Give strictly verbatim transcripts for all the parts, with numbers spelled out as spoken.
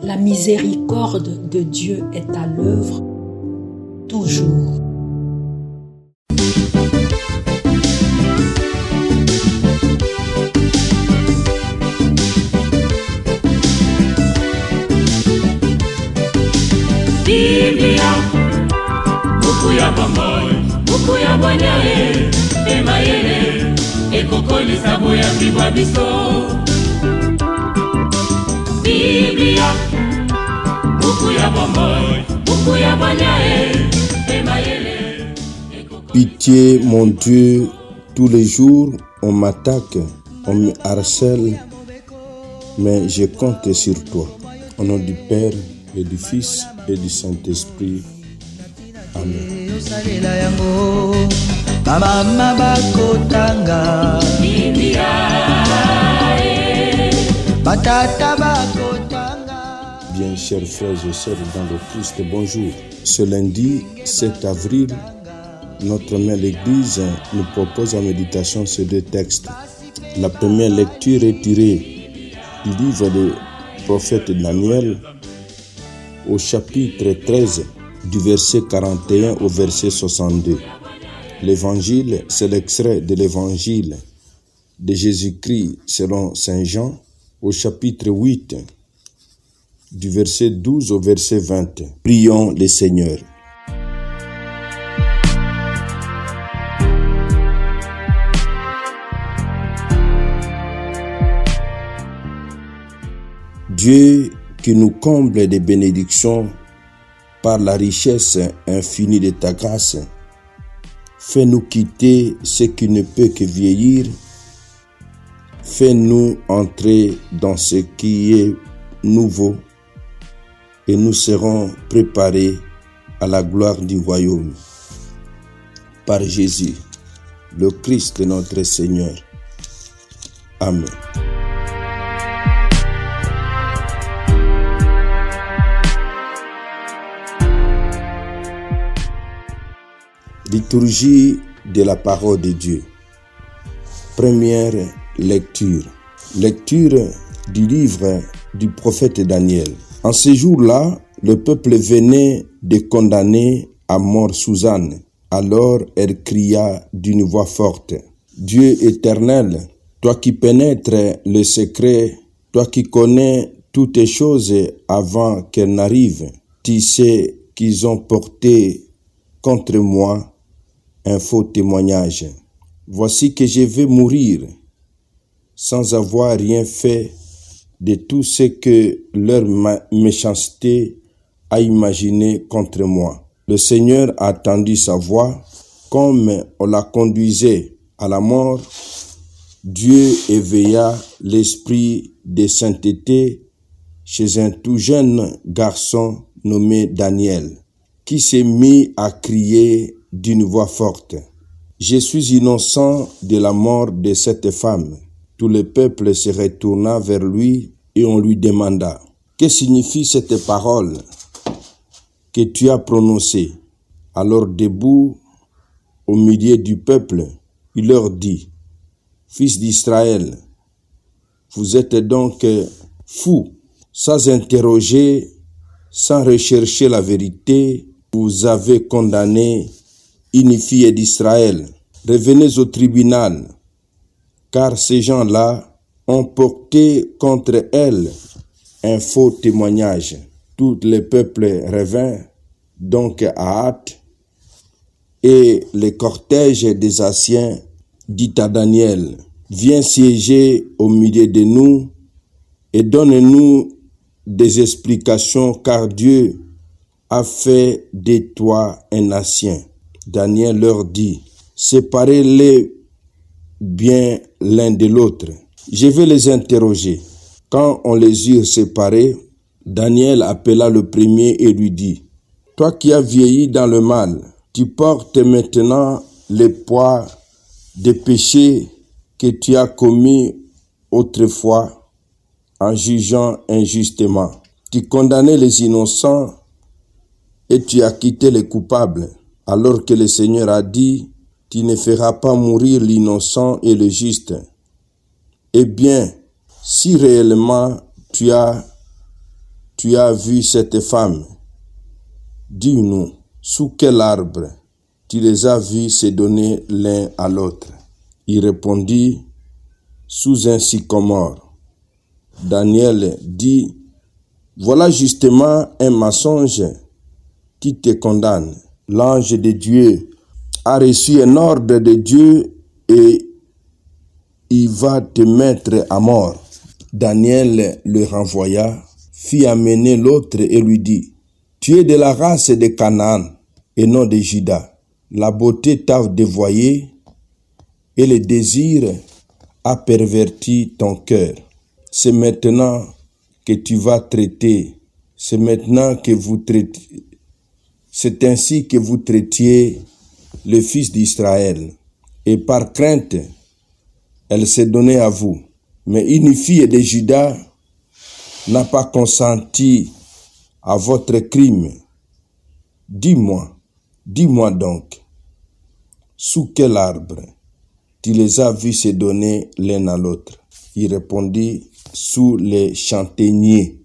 La miséricorde de Dieu est à l'œuvre toujours. Biblia, buku ya bomoi, buku ya bonyae, emayele, ekokoli sabo ya bibwa biso. Biblia, buku ya bomoi, buku ya bonyae, emayele, ekokoli. Pitié, mon Dieu, tous les jours on m'attaque, on me harcèle, mais je compte sur toi. Au nom du Père et du Fils et du Saint-Esprit. Amen. Bien, chers frères et sœurs dans le Christ, bonjour. Ce lundi sept avril, notre mère l'Église nous propose en méditation ces deux textes. La première lecture est tirée du livre du prophète Daniel, au chapitre treize, du verset quarante et un au verset soixante-deux. L'évangile, c'est l'extrait de l'évangile de Jésus-Christ selon saint Jean, au chapitre huit, du verset douze au verset vingt. Prions le Seigneur. Dieu qui nous comble de bénédictions par la richesse infinie de ta grâce, fais-nous quitter ce qui ne peut que vieillir, fais-nous entrer dans ce qui est nouveau et nous serons préparés à la gloire du royaume. Par Jésus, le Christ notre Seigneur. Amen. Liturgie de la parole de Dieu. Première lecture. Lecture du livre du prophète Daniel. En ce jour-là, le peuple venait de condamner à mort Suzanne. Alors elle cria d'une voix forte: Dieu éternel, toi qui pénètres le secret, toi qui connais toutes les choses avant qu'elles n'arrivent, tu sais qu'ils ont porté contre moi un faux témoignage. Voici que je vais mourir sans avoir rien fait de tout ce que leur méchanceté a imaginé contre moi. Le Seigneur a entendu sa voix, comme on la conduisait à la mort. Dieu éveilla l'esprit de sainteté chez un tout jeune garçon nommé Daniel, qui s'est mis à crier d'une voix forte: Je suis innocent de la mort de cette femme. Tout le peuple se retourna vers lui et on lui demanda: Que signifie cette parole que tu as prononcée? Alors debout au milieu du peuple, il leur dit: Fils d'Israël, vous êtes donc fous, sans interroger, sans rechercher la vérité. Vous avez condamné une fille d'Israël. Revenez au tribunal, car ces gens-là ont porté contre elle un faux témoignage. Tout le peuple revint donc à hâte, et le cortège des anciens dit à Daniel: Viens siéger au milieu de nous et donne-nous des explications, car Dieu a fait de toi un ancien. Daniel leur dit: Séparez-les bien l'un de l'autre. Je vais les interroger. Quand on les eut séparés, Daniel appela le premier et lui dit: Toi qui as vieilli dans le mal, tu portes maintenant le poids des péchés que tu as commis autrefois en jugeant injustement. Tu condamnais les innocents et tu as quitté les coupables, alors que le Seigneur a dit: tu ne feras pas mourir l'innocent et le juste. Eh bien, si réellement tu as tu as vu cette femme? Dis-nous, sous quel arbre tu les as vus se donner l'un à l'autre? Il répondit, sous un sycomore. Daniel dit, voilà justement un mensonge qui te condamne. L'ange de Dieu a reçu un ordre de Dieu et il va te mettre à mort. Daniel le renvoya, fit amener l'autre et lui dit, tu es de la race de Canaan et non de Juda. La beauté t'a dévoyé et le désir a perverti ton cœur. C'est maintenant que tu vas traiter, c'est maintenant que vous traitez, c'est ainsi que vous traitiez le fils d'Israël. Et par crainte, elle s'est donnée à vous. Mais une fille de Juda n'a pas consenti à votre crime. Dis-moi, dis-moi donc, sous quel arbre tu les as vus se donner l'un à l'autre? Il répondit, sous les châtaigniers.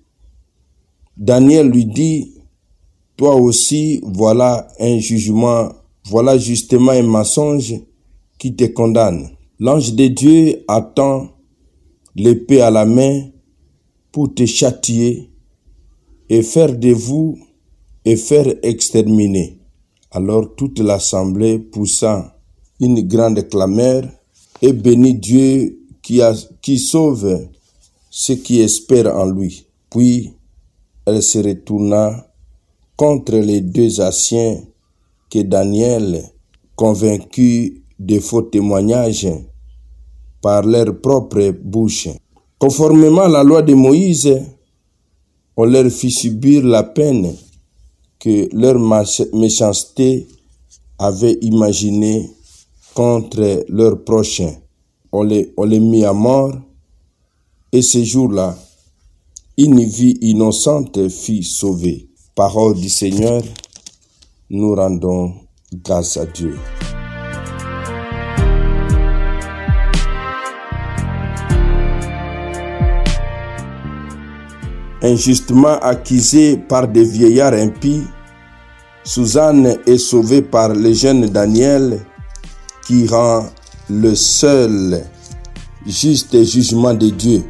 Daniel lui dit, toi aussi, voilà un jugement, voilà justement un mensonge qui te condamne. L'ange de Dieu attend l'épée à la main pour te châtier et faire de vous et faire exterminer. Alors toute l'assemblée poussa une grande clameur et bénit Dieu qui, a, qui sauve ceux qui espèrent en lui. Puis elle se retourna contre les deux anciens que Daniel, convaincu de faux témoignages par leur propre bouche. Conformément à la loi de Moïse, on leur fit subir la peine que leur méchanceté avait imaginée contre leurs prochains. On les, on les mit à mort, et ce jour-là, une vie innocente fut sauvée. Parole du Seigneur, nous rendons grâce à Dieu. Injustement accusée par des vieillards impies, Suzanne est sauvée par le jeune Daniel qui rend le seul juste jugement de Dieu.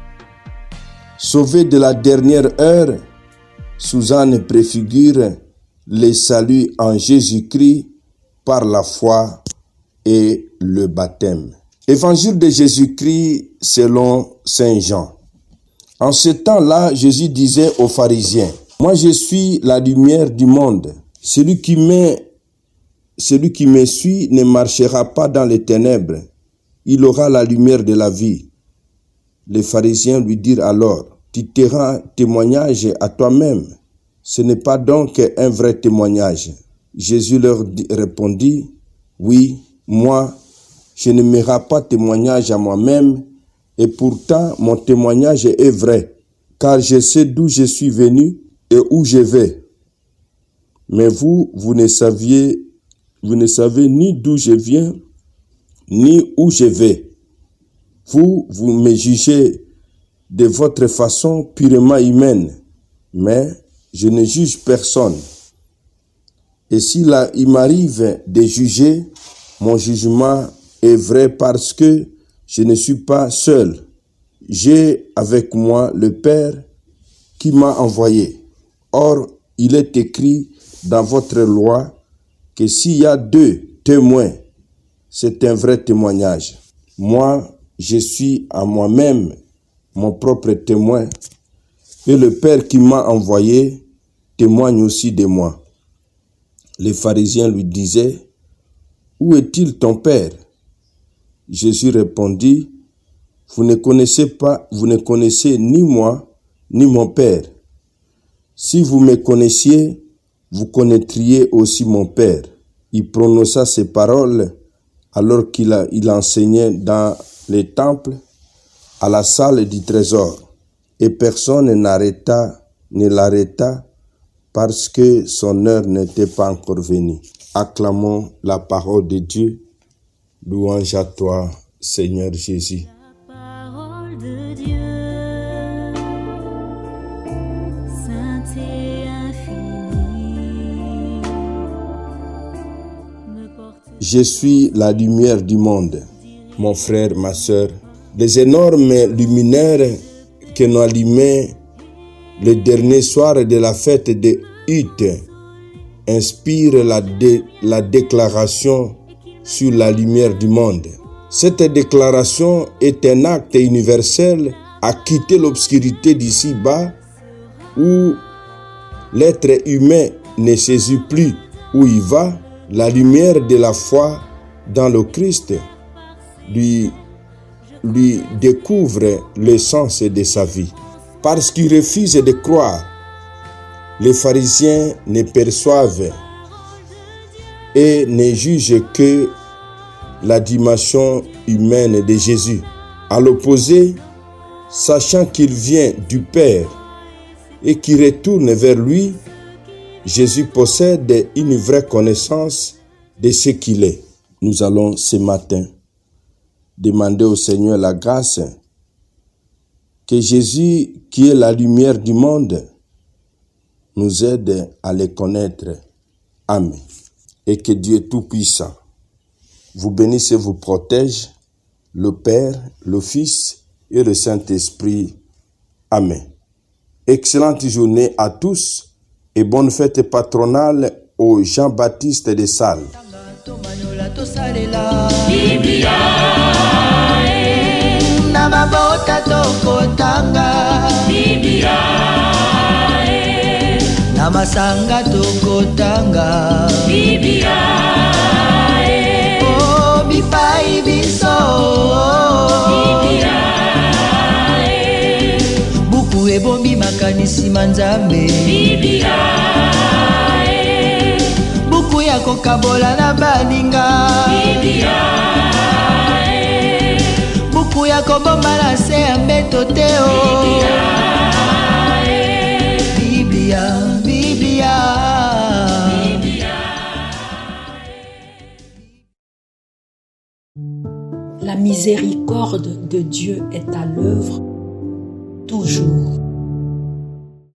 Sauvée de la dernière heure, Suzanne préfigure le salut en Jésus-Christ par la foi et le baptême. Évangile de Jésus-Christ selon Saint Jean. En ce temps-là, Jésus disait aux pharisiens, « Moi je suis la lumière du monde. Celui qui me, celui qui me suit ne marchera pas dans les ténèbres. Il aura la lumière de la vie. » Les pharisiens lui dirent alors, « Tu te rends témoignage à toi-même. Ce n'est pas donc un vrai témoignage. » Jésus leur répondit, « Oui, moi, je ne me rends pas témoignage à moi-même, et pourtant mon témoignage est vrai, car je sais d'où je suis venu et où je vais. Mais vous, vous ne saviez, vous ne savez ni d'où je viens, ni où je vais. Vous, vous me jugez de votre façon purement humaine, mais je ne juge personne. Et s'il il m'arrive de juger, mon jugement est vrai parce que je ne suis pas seul. J'ai avec moi le Père qui m'a envoyé. Or, il est écrit dans votre loi que s'il y a deux témoins, c'est un vrai témoignage. Moi, je suis à moi-même mon propre témoin, et le Père qui m'a envoyé témoigne aussi de moi. Les pharisiens lui disaient, « Où est-il ton Père ?» Jésus répondit, « Vous ne connaissez pas, vous ne connaissez ni moi, ni mon Père. Si vous me connaissiez, vous connaîtriez aussi mon Père. » Il prononça ces paroles alors qu'il a, il enseignait dans les temples à la salle du trésor. Et personne n'arrêta, ne l'arrêta parce que son heure n'était pas encore venue. Acclamons la parole de Dieu. Louange à toi, Seigneur Jésus. La parole de Dieu, Je suis la lumière du monde, mon frère, ma sœur. Les énormes luminaires que nous allumons le dernier soir de la fête de Hutte inspirent la, dé, la déclaration sur la lumière du monde. Cette déclaration est un acte universel à quitter l'obscurité d'ici-bas où l'être humain ne saisit plus où il va. La lumière de la foi dans le Christ lui, lui découvre le sens de sa vie. Parce qu'il refuse de croire, les pharisiens ne perçoivent et ne jugent que la dimension humaine de Jésus. À l'opposé, sachant qu'il vient du Père et qu'il retourne vers lui, Jésus possède une vraie connaissance de ce qu'il est. Nous allons ce matin demander au Seigneur la grâce que Jésus, qui est la lumière du monde, nous aide à le connaître. Amen. Et que Dieu Tout-Puissant vous bénisse et vous protège, le Père, le Fils et le Saint-Esprit. Amen. Excellente journée à tous et bonne fête patronale au Jean-Baptiste de Sales. Namasanga tokotanga Biblia oh bipai biso Biblia buku ebombi makanisi manzambe Biblia buku ya kokabola na baninga Biblia buku ya kobomba na se ya mbeto teo Biblia La miséricorde de Dieu est à l'œuvre toujours.